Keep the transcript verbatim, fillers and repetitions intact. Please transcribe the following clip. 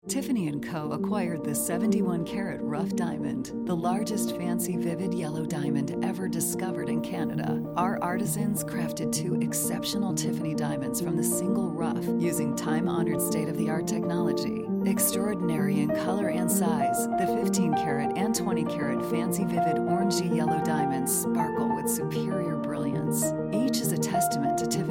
Tiffany and Co. acquired the seventy-one carat rough diamond, the largest fancy vivid yellow diamond ever discovered in Canada. Our artisans crafted two exceptional Tiffany diamonds from the single rough using time-honored state-of-the-art technology. Extraordinary in color and size, the fifteen carat and twenty carat fancy vivid orangey yellow diamonds sparkle with superior brilliance. Each is a testament to Tiffany